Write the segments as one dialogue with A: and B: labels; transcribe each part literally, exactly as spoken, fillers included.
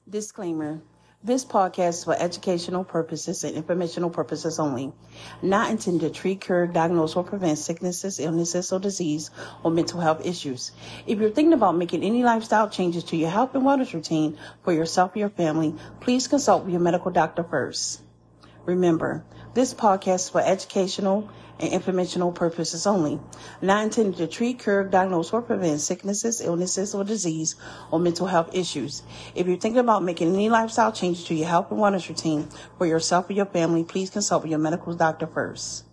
A: Disclaimer. This podcast is for educational purposes and informational purposes only. Not intended to treat, cure, diagnose, or prevent sicknesses, illnesses, or disease, or mental health issues. If you're thinking about making any lifestyle changes to your health and wellness routine for yourself or your family, please consult with your medical doctor first. Remember, this podcast is for educational and informational purposes only, not intended to treat, cure, diagnose, or prevent sicknesses, illnesses, or disease, or mental health issues. If you're thinking about making any lifestyle changes to your health and wellness routine for yourself or your family, please consult with your medical doctor first.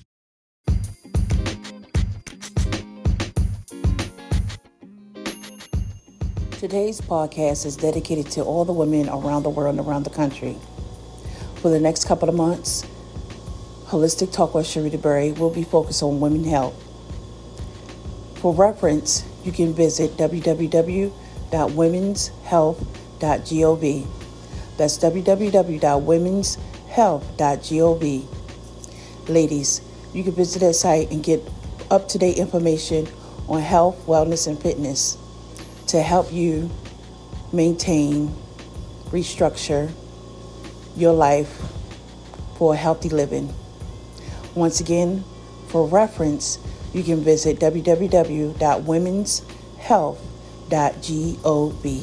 A: Today's podcast is dedicated to all the women around the world and around the country. For the next couple of months, Holistic Talk with Sharita Berry will be focused on women's health. For reference, you can visit w w w dot women's health dot gov. That's w w w dot women's health dot gov. Ladies, you can visit that site and get up-to-date information on health, wellness, and fitness to help you maintain, restructure your life for a healthy living. Once again, for reference, you can visit w w w dot women's health dot gov.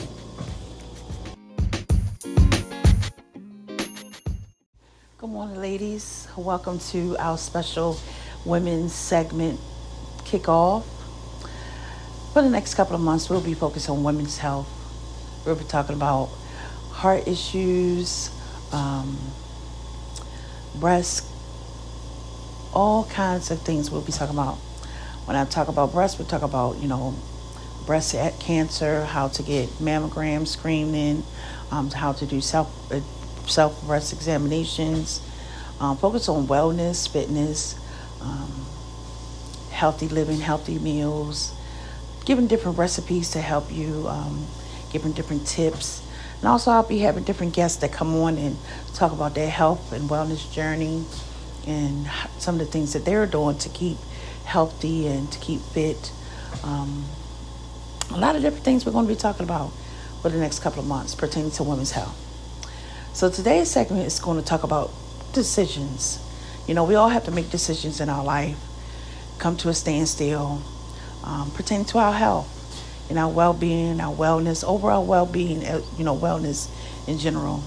A: Good morning, ladies. Welcome to our special women's segment kickoff. For the next couple of months, we'll be focused on women's health. We'll be talking about heart issues, um, breast, all kinds of things we'll be talking about. When I talk about breast, we'll talk about, you know, breast cancer, how to get mammograms screening, um, how to do self uh, self breast examinations, um, focus on wellness, fitness, um, healthy living, healthy meals, giving different recipes to help you, um, giving different tips. And also I'll be having different guests that come on and talk about their health and wellness journey and some of the things that they're doing to keep healthy and to keep fit. Um, a lot of different things we're going to be talking about for the next couple of months pertaining to women's health. So today's segment is going to talk about decisions. You know, we all have to make decisions in our life, come to a standstill, um, pertaining to our health and our well-being, our wellness, overall well-being, you know, wellness in general.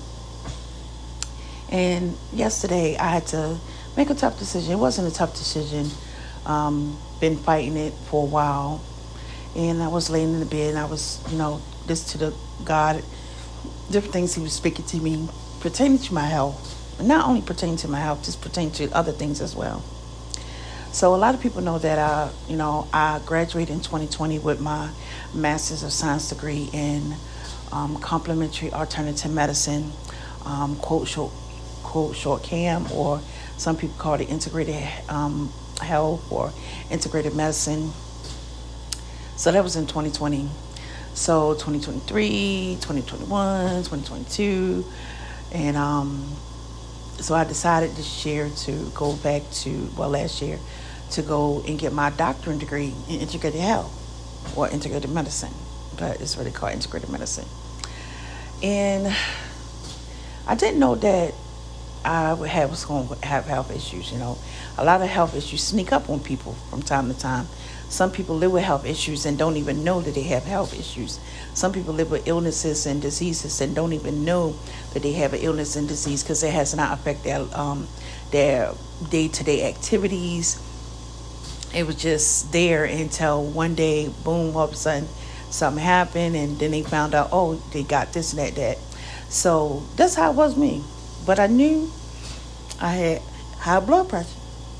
A: And yesterday I had to make a tough decision. It wasn't a tough decision. Um, been fighting it for a while. And I was laying in the bed and I was, you know, listening to the God, different things he was speaking to me pertaining to my health. And not only pertaining to my health, just pertaining to other things as well. So a lot of people know that I, you know, I graduated in twenty twenty with my Master's of Science degree in um, complementary alternative medicine, um, quote short, quote short C A M, or some people call it integrated um, health or integrated medicine. So that was in twenty twenty. So twenty twenty-three, twenty twenty-one, twenty twenty-two, and um, so I decided this year to go back to, well, last year, to go and get my doctorate degree in integrated health or integrated medicine, but it's really called integrated medicine. And I didn't know that I would have, was going to have health issues. You know, a lot of health issues sneak up on people from time to time. Some people live with health issues and don't even know that they have health issues. Some people live with illnesses and diseases and don't even know that they have an illness and disease because it has not affected their um, their day-to-day activities. It was just there until one day, boom, all of a sudden something happened, and then they found out, oh, they got this and that, that. So that's how it was me. But I knew I had high blood pressure.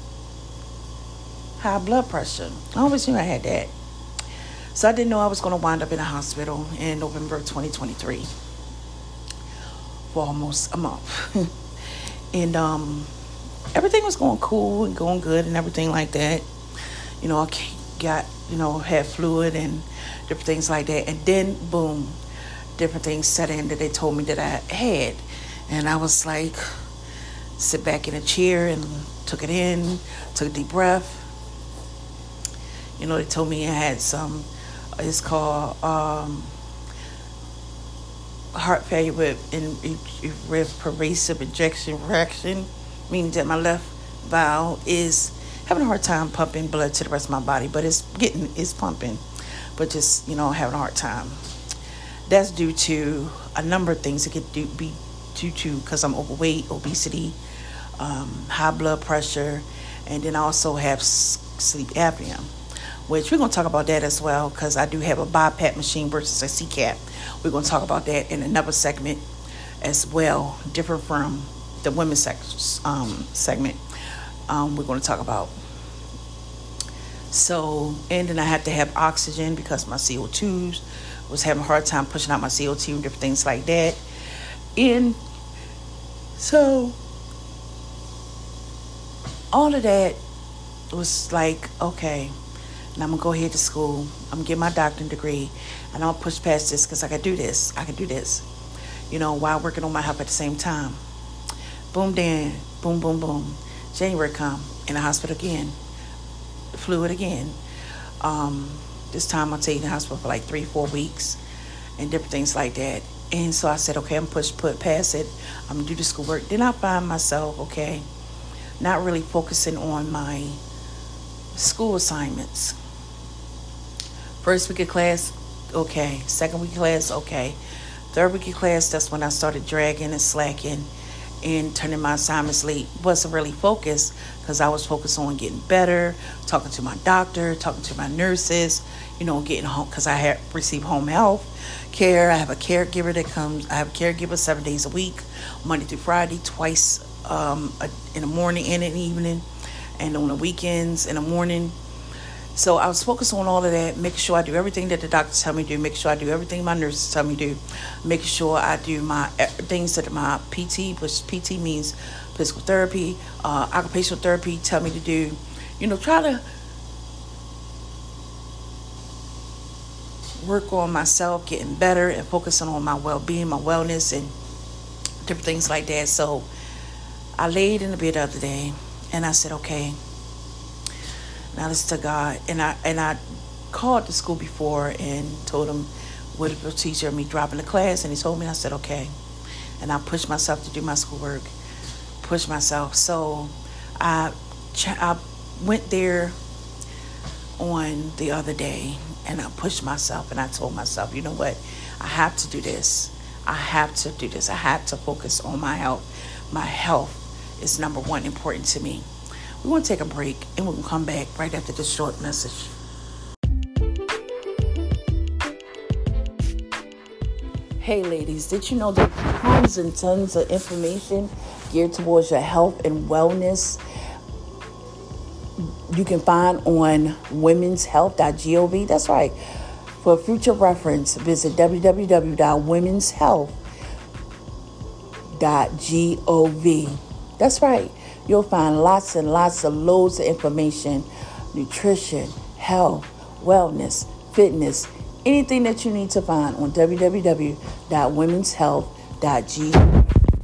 A: High blood pressure. I always knew I had that. So I didn't know I was going to wind up in a hospital in November of twenty twenty-three for almost a month. And um, everything was going cool and going good and everything like that. You know, I got, you know, had fluid and different things like that. And then, boom, different things set in that they told me that I had. And I was like, sit back in a chair and took it in, took a deep breath. You know, they told me I had some, it's called um, heart failure with in, with pervasive ejection fraction, meaning that my left valve is having a hard time pumping blood to the rest of my body, but it's getting it's pumping, but just you know having a hard time. That's due to a number of things. It could do, be due to because I'm overweight, obesity, um, high blood pressure, and then I also have sleep apnea, which we're going to talk about that as well because I do have a BiPAP machine versus a C CAP. We're going to talk about that in another segment as well, different from the women's sex, um, segment um, we're going to talk about. So, and then I had to have oxygen because my C O twos was having a hard time pushing out my C O two and different things like that. And so all of that was like, okay, and I'm going to go ahead to school. I'm going to get my doctorate degree. And I'll push past this because I can do this. I can do this. You know, while working on my health at the same time. Boom, then, boom, boom, boom. January come, in the hospital again. Fluid again. Um, this time I stayed in the hospital for like three, four weeks. And different things like that. And so I said, okay, I'm push put past it. I'm going to do the schoolwork. Then I find myself, okay, not really focusing on my school assignments. First week of class, okay. Second week of class, okay. Third week of class, that's when I started dragging and slacking and turning my assignments late. Wasn't really focused because I was focused on getting better, talking to my doctor, talking to my nurses, you know, getting home because I had received home health care. I have a caregiver that comes. I have a caregiver seven days a week, Monday through Friday, twice um, in the morning and in the evening, and on the weekends in the morning. So I was focused on all of that, making sure I do everything that the doctors tell me to do, make sure I do everything my nurses tell me to do, making sure I do my things that my P T, which P T means physical therapy, uh, occupational therapy, tell me to do. You know, try to work on myself, getting better, and focusing on my well-being, my wellness, and different things like that. So I laid in the bed the other day, and I said, okay, now listen to God. And I and I called the school before and told them what the teacher of me dropping the class, and he told me, I said, okay. And I pushed myself to do my schoolwork, pushed myself. So I, I went there on the other day, and I pushed myself, and I told myself, you know what, I have to do this. I have to do this. I have to focus on my health. My health is number one important to me. We want to take a break, and we'll come back right after this short message. Hey ladies, did you know that tons and tons of information geared towards your health and wellness you can find on women's health dot gov? That's right. For future reference, visit w w w dot women's health dot gov. That's right. You'll find lots and lots of loads of information, nutrition, health, wellness, fitness, anything that you need to find on w w w dot women's health dot gov.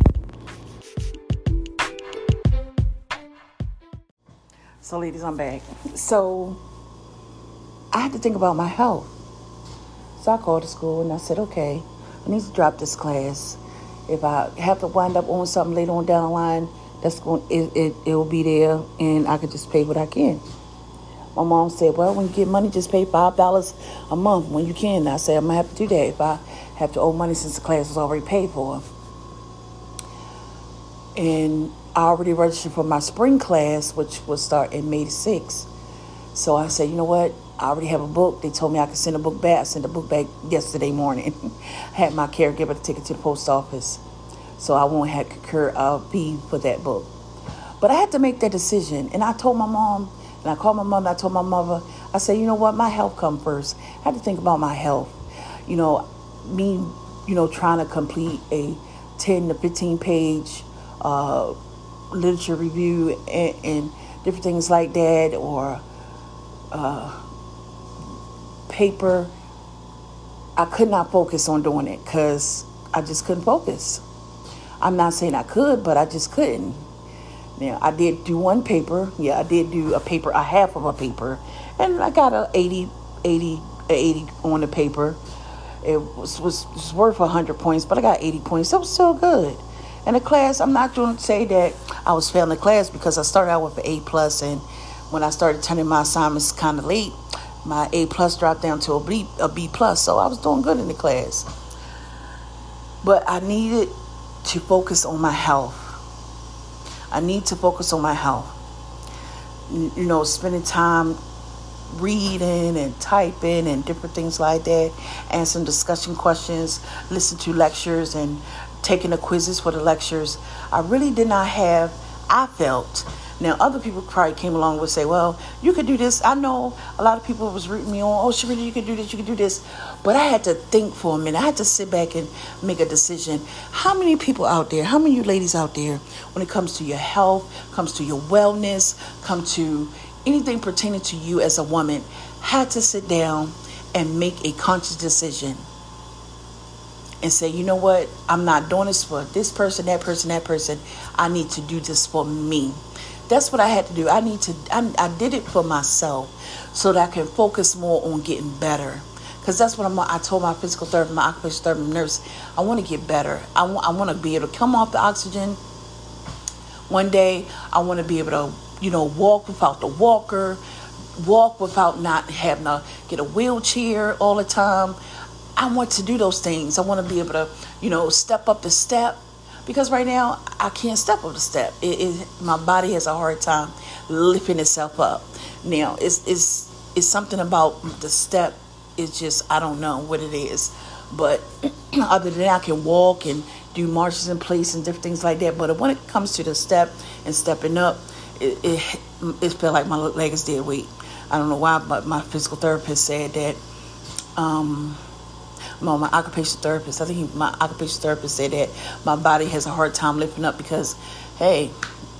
A: So, ladies, I'm back. So, I had to think about my health. So, I called the school and I said, okay, I need to drop this class. If I have to wind up on something later on down the line, that's going it, it it will be there, and I could just pay what I can. My mom said, well, when you get money, just pay five dollars a month when you can. I said, I'm going to have to do that if I have to owe money since the class was already paid for. And I already registered for my spring class, which will start in May the sixth. So I said, you know what? I already have a book. They told me I could send a book back. I sent the book back yesterday morning. I had my caregiver to take it to the post office. So I won't have to incur a fee for that book. But I had to make that decision. And I told my mom, and I called my mom, and I told my mother, I said, you know what? My health come first. I had to think about my health. You know, me, you know, trying to complete a ten to fifteen page uh, literature review and, and different things like that, or uh, paper. I could not focus on doing it because I just couldn't focus. I'm not saying I could, but I just couldn't. Now, I did do one paper. Yeah, I did do a paper, a half of a paper. And I got a eighty, eighty, eighty on the paper. It was, was, was worth one hundred points, but I got eighty points. That was still good. And the class, I'm not going to say that I was failing the class because I started out with an A plus, and when I started turning my assignments kind of late, my A plus dropped down to a B, a B plus. So I was doing good in the class. But I needed to focus on my health. I need to focus on my health. You know, spending time reading and typing and different things like that, answering discussion questions, listening to lectures and taking the quizzes for the lectures. I really did not have, I felt. Now, other people probably came along and would say, well, you could do this. I know a lot of people was rooting me on. Oh, Sharita, you could do this, you could do this. But I had to think for a minute. I had to sit back and make a decision. How many people out there, how many of you ladies out there, when it comes to your health, comes to your wellness, come to anything pertaining to you as a woman, had to sit down and make a conscious decision and say, you know what? I'm not doing this for this person, that person, that person. I need to do this for me. That's what I had to do. I need to, I, I did it for myself so that I can focus more on getting better. Because that's what I'm, I told my physical therapist, my occupational therapist nurse, I want to get better. I, w- I want to be able to come off the oxygen one day. I want to be able to, you know, walk without the walker, walk without not having to get a wheelchair all the time. I want to do those things. I want to be able to, you know, step up the step. Because right now, I can't step up the step. It, it, my body has a hard time lifting itself up. Now, it's, it's, it's something about the step. It's just, I don't know what it is. But other than that, I can walk and do marches in place and different things like that. But when it comes to the step and stepping up, it it, it felt like my leg is dead weight. I don't know why, but my physical therapist said that. Um, No, my occupational therapist, I think he, my occupational therapist said that my body has a hard time lifting up because, hey,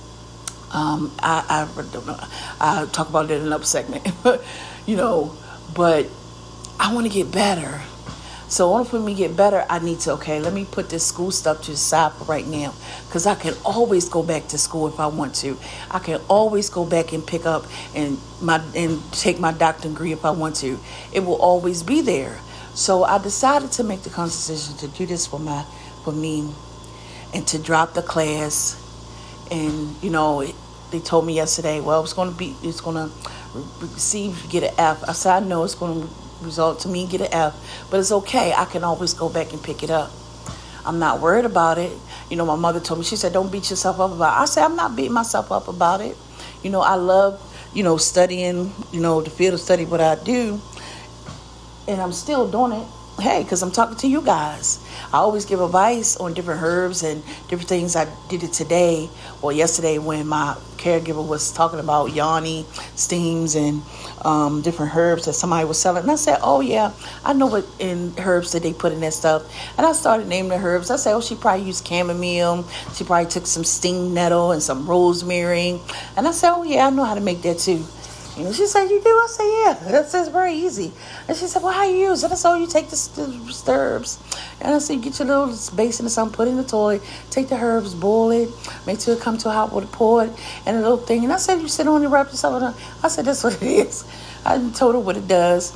A: um, I, I don't know, I'll talk about that in another segment, you know, but I want to get better. So in order for me to get better, I need to, okay, let me put this school stuff to the side for right now, because I can always go back to school if I want to. I can always go back and pick up and my and take my doctorate degree if I want to. It will always be there. So I decided to make the conscious decision to do this for my, for me, and to drop the class. And you know, it, they told me yesterday, well, it's going to be, it's going to receive, get an F. I said, I know it's going to result to me get an F, but it's okay. I can always go back and pick it up. I'm not worried about it. You know, my mother told me, she said, don't beat yourself up about it. I said, I'm not beating myself up about it. You know, I love, you know, studying, you know, the field of study, what I do. And I'm still doing it, hey, because I'm talking to you guys. I always give advice on different herbs and different things. I did it today or yesterday when my caregiver was talking about yoni steams and um, different herbs that somebody was selling. And I said, oh, yeah, I know what in herbs that they put in that stuff. And I started naming the herbs. I said, oh, she probably used chamomile. She probably took some sting nettle and some rosemary. And I said, oh, yeah, I know how to make that too. You know, she said, you do? I said, yeah, that's, that's very easy. And she said, well, how you use it? I said, oh, you take the, the herbs. And I said, you get your little basin or something, put it in the toilet, take the herbs, boil it, make sure it come to a hot water, pour it, and a little thing. And I said, you sit on and wrap yourself on. I said, that's what it is. I told her what it does.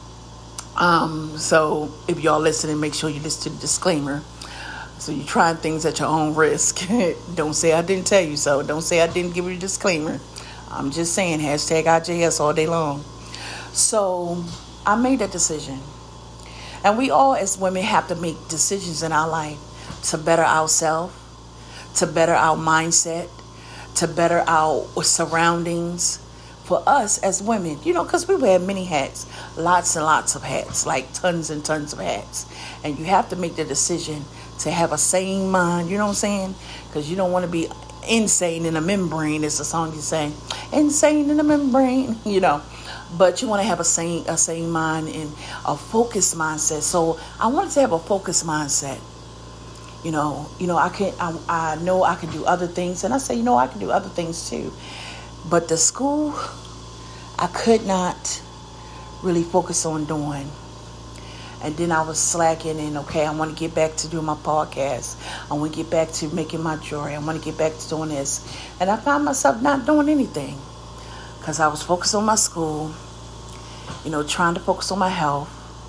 A: Um, so if y'all listening, make sure you listen to the disclaimer. So you're trying things at your own risk. Don't say I didn't tell you so. Don't say I didn't give you a disclaimer. I'm just saying, hashtag I J S all day long. So I made that decision. And we all as women have to make decisions in our life to better ourselves, to better our mindset, to better our surroundings. For us as women, you know, because we wear many hats, lots and lots of hats, like tons and tons of hats. And you have to make the decision to have a sane mind, you know what I'm saying? Because you don't want to be insane in a membrane, is the song you say. Insane in a membrane, you know. But you want to have a sane, a sane mind and a focused mindset. So I wanted to have a focused mindset. You know, you know, I can, I, I know I can do other things, and I say, you know, I can do other things too. But the school, I could not really focus on doing. And then I was slacking and, okay, I want to get back to doing my podcast. I want to get back to making my jewelry. I want to get back to doing this. And I found myself not doing anything because I was focused on my school, you know, trying to focus on my health,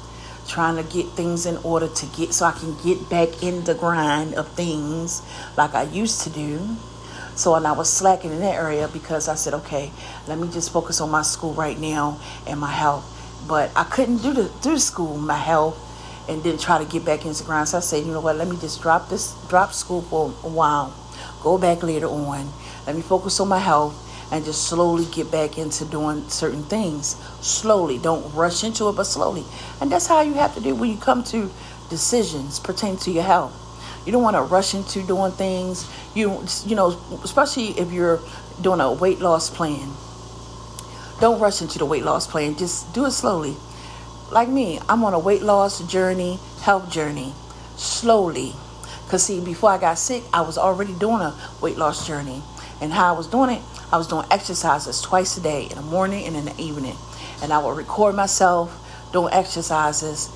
A: trying to get things in order to get so I can get back in the grind of things like I used to do. So, and I was slacking in that area because I said, okay, let me just focus on my school right now and my health. But I couldn't do the do the school, my health, and then try to get back into the grind. So I said, you know what, let me just drop this, drop school for a while, go back later on. Let me focus on my health and just slowly get back into doing certain things. Slowly, don't rush into it, but slowly. And that's how you have to do when you come to decisions pertaining to your health. You don't want to rush into doing things. You, you know, especially if you're doing a weight loss plan. Don't rush into the weight loss plan. Just do it slowly. Like me, I'm on a weight loss journey, health journey, slowly. Because see, before I got sick, I was already doing a weight loss journey. And how I was doing it, I was doing exercises twice a day, in the morning and in the evening. And I would record myself doing exercises.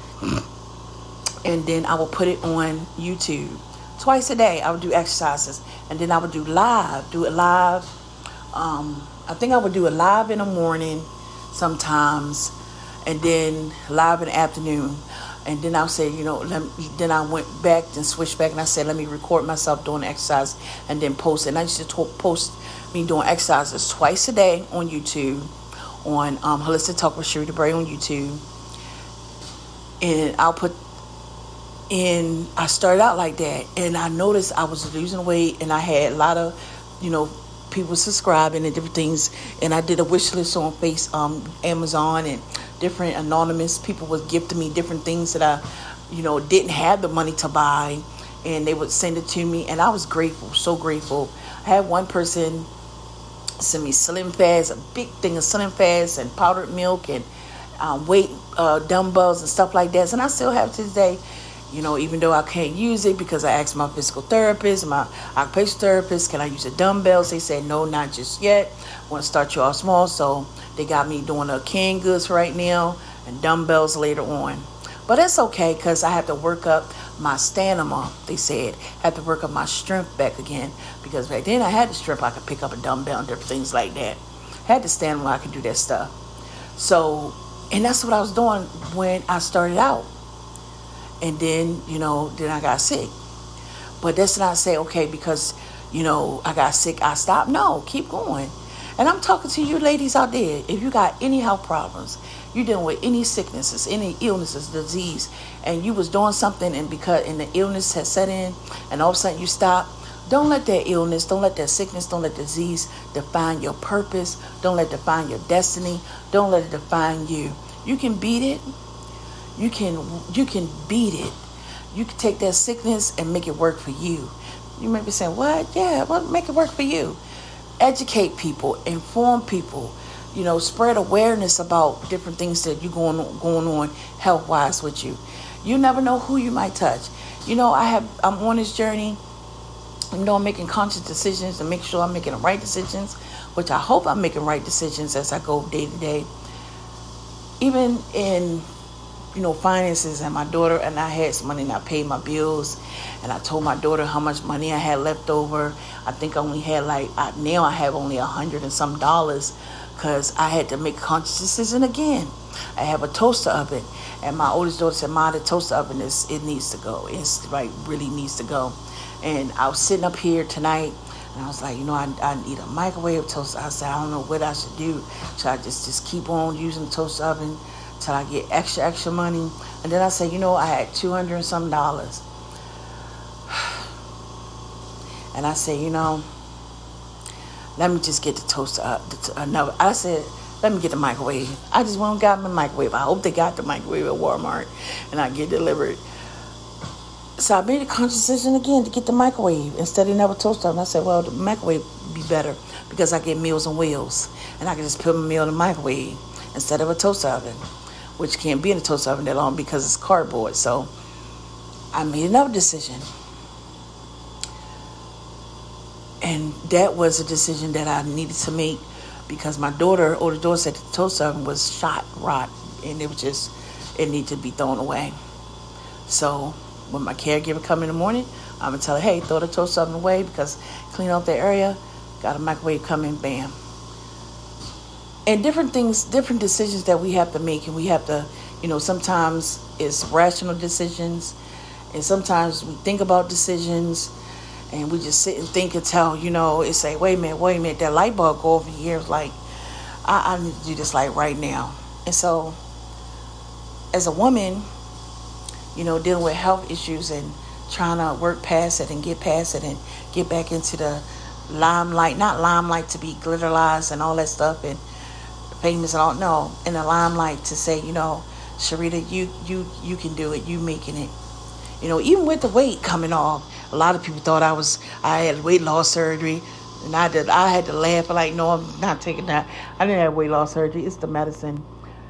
A: And then I would put it on YouTube. Twice a day, I would do exercises. And then I would do live, do it live. Um, I think I would do it live in the morning sometimes. And then live in the afternoon. And then I would say, you know, let me, then I went back and switched back. And I said, let me record myself doing exercise and then post it. And I used to talk, post me doing exercises twice a day on YouTube. On um, Holistic Talk with Sherita Bray on YouTube. And I'll put... And I started out like that, and I noticed I was losing weight, and I had a lot of, you know, people subscribing and different things. And I did a wish list on Face, um, Amazon, and different anonymous people would gift me different things that I, you know, didn't have the money to buy, and they would send it to me, and I was grateful, so grateful. I had one person send me Slim Fast, a big thing of Slim Fast and powdered milk and um, weight uh, dumbbells and stuff like that, and I still have to this day. You know, even though I can't use it because I asked my physical therapist, my occupational therapist, can I use the dumbbells? They said, no, not just yet. I want to start you off small. So they got me doing the canned goods right now and dumbbells later on. But it's okay because I have to work up my stamina, they said. I have to work up my strength back again. Because back then I had the strength. I could pick up a dumbbell and different things like that. I had the stamina, I could do that stuff. So, and that's what I was doing when I started out. And then, you know, then I got sick. But that's not say, okay, because, you know, I got sick, I stopped. No, keep going. And I'm talking to you ladies out there. If you got any health problems, you're dealing with any sicknesses, any illnesses, disease, and you was doing something and because and the illness has set in and all of a sudden you stop, don't let that illness, don't let that sickness, don't let disease define your purpose. Don't let it define your destiny. Don't let it define you. You can beat it. You can you can beat it. You can take that sickness and make it work for you. You may be saying, what? Yeah, well, make it work for you. Educate people, inform people, you know, spread awareness about different things that you going on, going on health-wise with you. You never know who you might touch. You know, I have I'm on this journey. You know, I'm making conscious decisions to make sure I'm making the right decisions, which I hope I'm making right decisions as I go day to day. Even in you know, finances, and my daughter and I had some money and I paid my bills, and I told my daughter how much money I had left over. I think I only had like, I, now I have only a hundred and some dollars because I had to make a conscious decision again. I have a toaster oven, and my oldest daughter said, Ma, the toaster oven, is it needs to go. It's like really needs to go. And I was sitting up here tonight, and I was like, you know, I, I need a microwave toaster. I said, I don't know what I should do. Should I just, just keep on using the toaster oven till I get extra, extra money? And then I said, you know, I had two hundred and some dollars. And I said, you know, let me just get the toaster up. Uh, no, I said, let me get the microwave. I just went and got my microwave. I hope they got the microwave at Walmart and I get delivered. So I made a conscious decision again to get the microwave instead of another toaster oven. I said, well, the microwave would be better because I get Meals on Wheels. And I can just put my meal in the microwave instead of a toaster oven, which can't be in a toaster oven that long because it's cardboard. So I made another decision. And that was a decision that I needed to make because my daughter, older daughter, said the toaster oven was shot, rot, and it was just, it needed to be thrown away. So when my caregiver come in the morning, I'm going to tell her, hey, throw the toaster oven away because clean out the area, got a microwave coming, bam. And different things, different decisions that we have to make, and we have to, You know, sometimes it's rational decisions, and sometimes we think about decisions, and we just sit and think until, you know, it's like, wait a minute, wait a minute, that light bulb go over here. It's like, I, I need to do this like right now. And so, as a woman, you know, dealing with health issues and trying to work past it and get past it and get back into the limelight, not limelight to be glitterized and all that stuff and famous and all, no, in the limelight to say, you know, Sharita, you you you can do it. You making it. You know, even with the weight coming off, a lot of people thought I was I had weight loss surgery, and I did. I had to laugh like, no, I'm not taking that. I didn't have weight loss surgery. It's the medicine.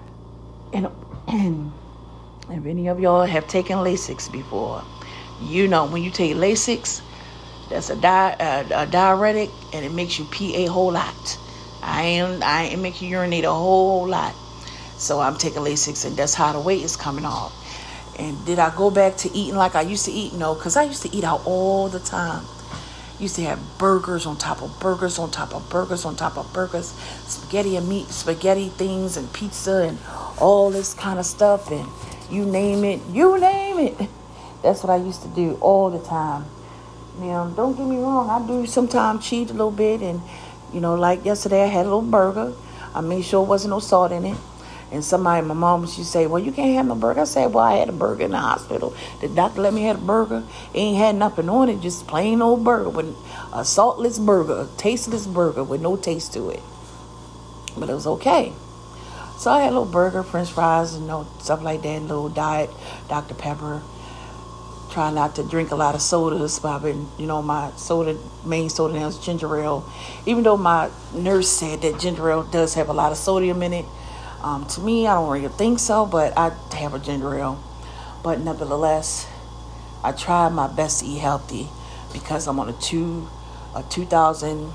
A: And and if any of y'all have taken Lasix before, you know when you take Lasix, that's a, di- a, a diuretic, and it makes you pee a whole lot. I am I it makes you urinate a whole lot. So I'm taking Lasix, and that's how the weight is coming off. And did I go back to eating like I used to eat? No, because I used to eat out all the time. Used to have burgers on top of burgers on top of burgers on top of burgers, spaghetti and meat, spaghetti things, and pizza, and all this kind of stuff, and you name it, you name it. That's what I used to do all the time. Now, don't get me wrong, I do sometimes cheat a little bit, and, you know, like yesterday I had a little burger. I made sure there wasn't no salt in it. And somebody, my mom, she say, well, you can't have no burger. I said, well, I had a burger in the hospital. The doctor let me have a burger. It ain't had nothing on it, just plain old burger, with a saltless burger, a tasteless burger with no taste to it. But it was okay. So I had a little burger, french fries, and you know, stuff like that, a little diet, Doctor Pepper. Try not to drink a lot of sodas, but I've been, you know, my soda, main soda now is ginger ale. Even though my nurse said that ginger ale does have a lot of sodium in it, um, to me, I don't really think so, but I have a ginger ale. But nevertheless, I try my best to eat healthy because I'm on a two, a two thousand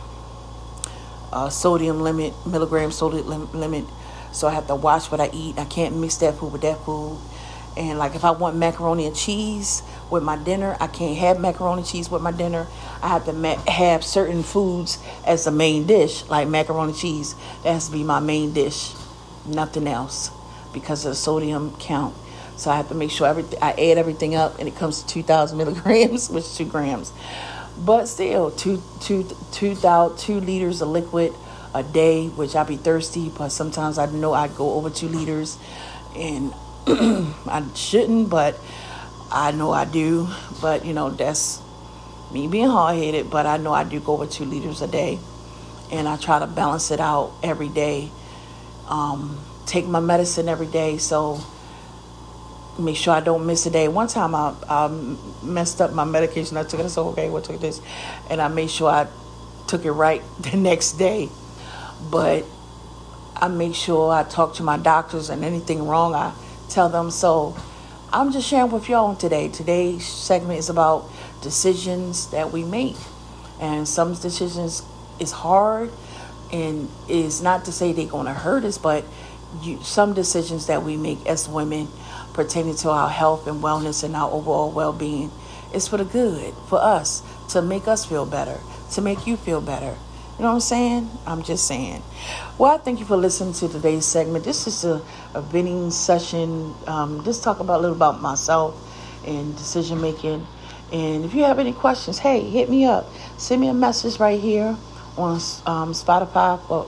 A: uh, sodium limit, milligram sodium lim- limit. So I have to watch what I eat. I can't mix that food with that food. And like if I want macaroni and cheese with my dinner, I can't have macaroni and cheese with my dinner. I have to ma- have certain foods as the main dish, like macaroni and cheese. That has to be my main dish, nothing else, because of the sodium count. So I have to make sure everything, I add everything up, and it comes to two thousand milligrams, which is two grams. But still, two, two, two, thousand, two liters of liquid a day, which I be thirsty, but sometimes I know I go over two liters, and I shouldn't, but I know I do. But, you know, that's me being hard-headed, but I know I do go over two liters a day, and I try to balance it out every day. Um, take my medicine every day, so make sure I don't miss a day. One time I, I messed up my medication. I took it. I said, okay, what took this? And I made sure I took it right the next day. But I make sure I talk to my doctors, and anything wrong, I tell them. So I'm just sharing with y'all today. Today's segment is about decisions that we make. And some decisions is hard, and is not to say they're going to hurt us, but you, some decisions that we make as women pertaining to our health and wellness and our overall well-being is for the good, for us, to make us feel better, to make you feel better. You know what I'm saying? I'm just saying. Well, I thank you for listening to today's segment. This is a, a venting session. Um, just talk about a little about myself and decision making. And if you have any questions, hey, hit me up. Send me a message right here on um, Spotify for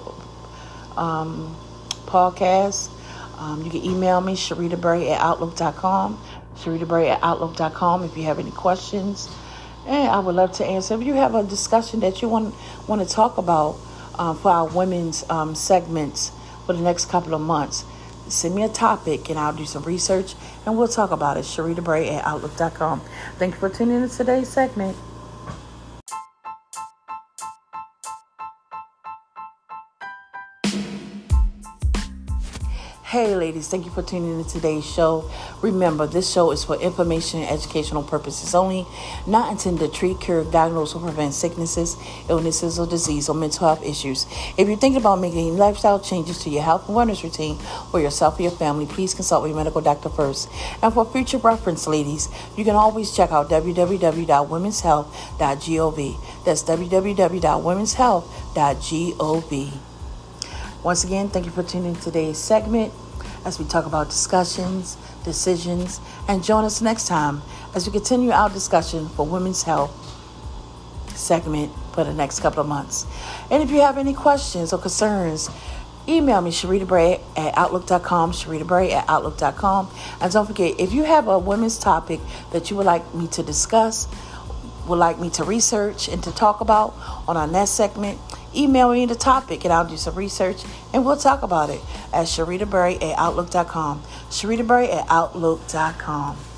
A: um, podcast. Um, you can email me, Sharita Bray at outlook dot com. Sharita Bray at outlook dot com if you have any questions. And I would love to answer. If you have a discussion that you want want to talk about um, for our women's um, segments for the next couple of months, send me a topic and I'll do some research and we'll talk about it. Sharita Bray at outlook dot com. Thank you for tuning in to today's segment. Hey ladies, thank you for tuning in to today's show. Remember, this show is for information and educational purposes only, not intended to treat, cure, diagnose, or prevent sicknesses, illnesses, or disease, or mental health issues. If you're thinking about making lifestyle changes to your health and wellness routine for yourself or your family, please consult with your medical doctor first. And for future reference, ladies, you can always check out w w w dot women's health dot gov. That's w w w dot women's health dot gov. Once again, thank you for tuning in to today's segment. as we talk about discussions, decisions, and join us next time as we continue our discussion for women's health segment for the next couple of months. And if you have any questions or concerns, email me, Sharita Bray at outlook dot com, Sharita Bray at outlook dot com. And don't forget, if you have a women's topic that you would like me to discuss, would like me to research and to talk about on our next segment, email me the topic and I'll do some research and we'll talk about it at Sharita Bray at outlook dot com. Sharita Bray at outlook dot com.